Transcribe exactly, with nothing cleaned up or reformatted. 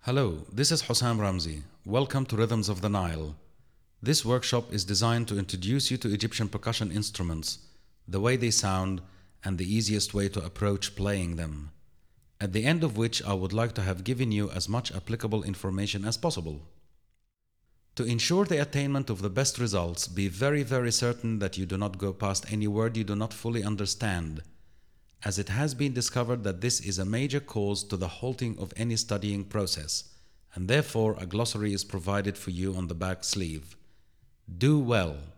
Hello, this is Hussam Ramzi. Welcome to Rhythms of the Nile. This workshop is designed to introduce you to Egyptian percussion instruments, the way they sound, and the easiest way to approach playing them. At the end of which I would like to have given you as much applicable information as possible. To ensure the attainment of the best results, be very very certain that you do not go past any word you do not fully understand, as it has been discovered that this is a major cause to the halting of any studying process, and therefore a glossary is provided for you on the back sleeve. Do well.